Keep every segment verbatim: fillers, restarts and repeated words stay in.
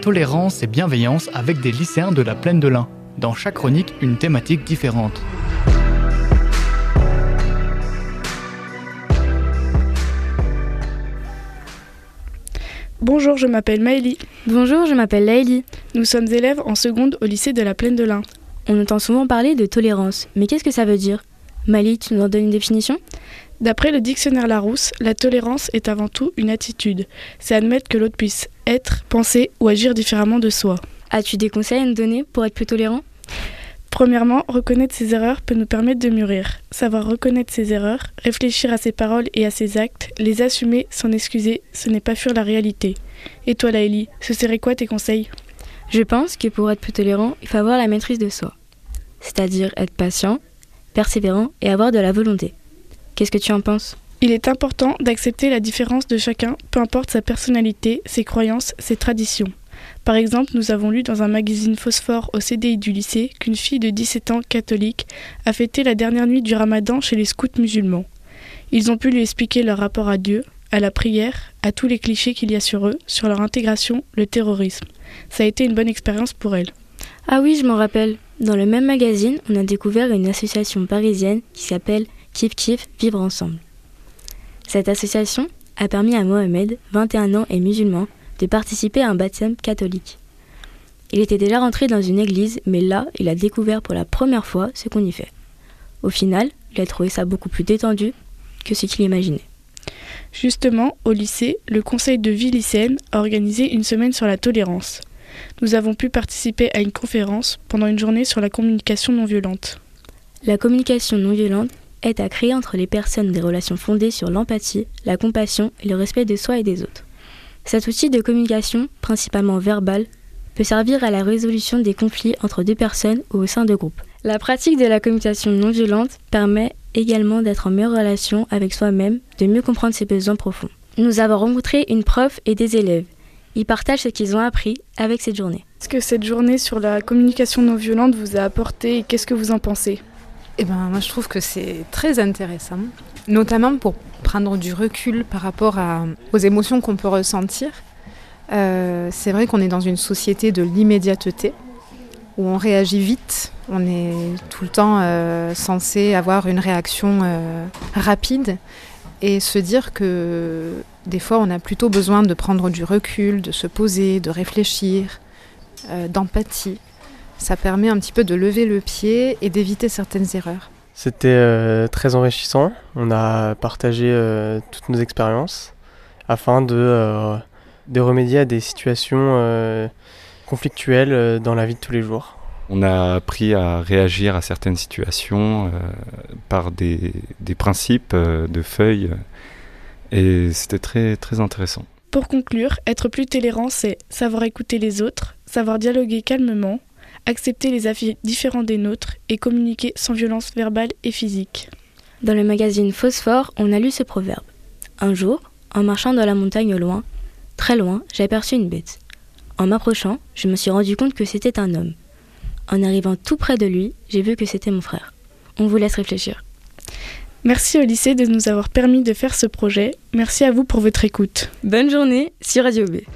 tolérance et bienveillance avec des lycéens de la Plaine de l'Ain. Dans chaque chronique, une thématique différente. Bonjour, je m'appelle Maëlie. Bonjour, je m'appelle Laëlie. Nous sommes élèves en seconde au lycée de la Plaine de l'Ain. On entend souvent parler de tolérance, mais qu'est-ce que ça veut dire ? Maëlie, tu nous en donnes une définition ? D'après le dictionnaire Larousse, la tolérance est avant tout une attitude. C'est admettre que l'autre puisse être, penser ou agir différemment de soi. As-tu des conseils à nous donner pour être plus tolérant ? Premièrement, reconnaître ses erreurs peut nous permettre de mûrir. Savoir reconnaître ses erreurs, réfléchir à ses paroles et à ses actes, les assumer, s'en excuser, ce n'est pas fuir la réalité. Et toi Laëlie, ce serait quoi tes conseils ? Je pense que pour être plus tolérant, il faut avoir la maîtrise de soi. C'est-à-dire être patient, persévérant et avoir de la volonté. Qu'est-ce que tu en penses ? Il est important d'accepter la différence de chacun, peu importe sa personnalité, ses croyances, ses traditions. Par exemple, nous avons lu dans un magazine Phosphore au C D I du lycée qu'une fille de dix-sept ans catholique a fêté la dernière nuit du ramadan chez les scouts musulmans. Ils ont pu lui expliquer leur rapport à Dieu, à la prière, à tous les clichés qu'il y a sur eux, sur leur intégration, le terrorisme. Ça a été une bonne expérience pour elle. Ah oui, je m'en rappelle. Dans le même magazine, on a découvert une association parisienne qui s'appelle Kif Kif Vivre Ensemble. Cette association a permis à Mohamed, vingt et un ans et musulman, de participer à un baptême catholique. Il était déjà rentré dans une église, mais là, il a découvert pour la première fois ce qu'on y fait. Au final, il a trouvé ça beaucoup plus détendu que ce qu'il imaginait. Justement, au lycée, le conseil de vie lycéenne a organisé une semaine sur la tolérance. Nous avons pu participer à une conférence pendant une journée sur la communication non violente. La communication non violente aide à créer entre les personnes des relations fondées sur l'empathie, la compassion et le respect de soi et des autres. Cet outil de communication, principalement verbal, peut servir à la résolution des conflits entre deux personnes ou au sein de groupes. La pratique de la communication non violente permet également d'être en meilleure relation avec soi-même, de mieux comprendre ses besoins profonds. Nous avons rencontré une prof et des élèves. Ils partagent ce qu'ils ont appris avec cette journée. Est-ce que cette journée sur la communication non violente vous a apporté et qu'est-ce que vous en pensez ? Eh ben, moi je trouve que c'est très intéressant, notamment pour prendre du recul par rapport à, aux émotions qu'on peut ressentir. Euh, c'est vrai qu'on est dans une société de l'immédiateté, où on réagit vite, on est tout le temps euh, censé avoir une réaction euh, rapide, et se dire que des fois on a plutôt besoin de prendre du recul, de se poser, de réfléchir, euh, d'empathie. Ça permet un petit peu de lever le pied et d'éviter certaines erreurs. C'était euh, très enrichissant. On a partagé euh, toutes nos expériences afin de, euh, de remédier à des situations euh, conflictuelles euh, dans la vie de tous les jours. On a appris à réagir à certaines situations euh, par des, des principes euh, de feuilles et c'était très, très intéressant. Pour conclure, être plus tolérant, c'est savoir écouter les autres, savoir dialoguer calmement, accepter les avis différents des nôtres et communiquer sans violence verbale et physique. Dans le magazine Phosphore, on a lu ce proverbe. Un jour, en marchant dans la montagne au loin, très loin, j'ai aperçu une bête. En m'approchant, je me suis rendu compte que c'était un homme. En arrivant tout près de lui, j'ai vu que c'était mon frère. On vous laisse réfléchir. Merci au lycée de nous avoir permis de faire ce projet. Merci à vous pour votre écoute. Bonne journée sur Radio B.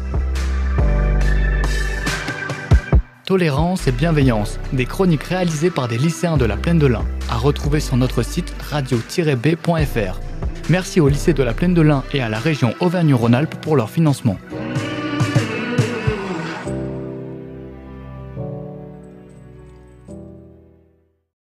Tolérance et bienveillance, des chroniques réalisées par des lycéens de la Plaine de l'Ain, à retrouver sur notre site radio tiret b point f r. Merci au lycée de la Plaine de l'Ain et à la région Auvergne-Rhône-Alpes pour leur financement.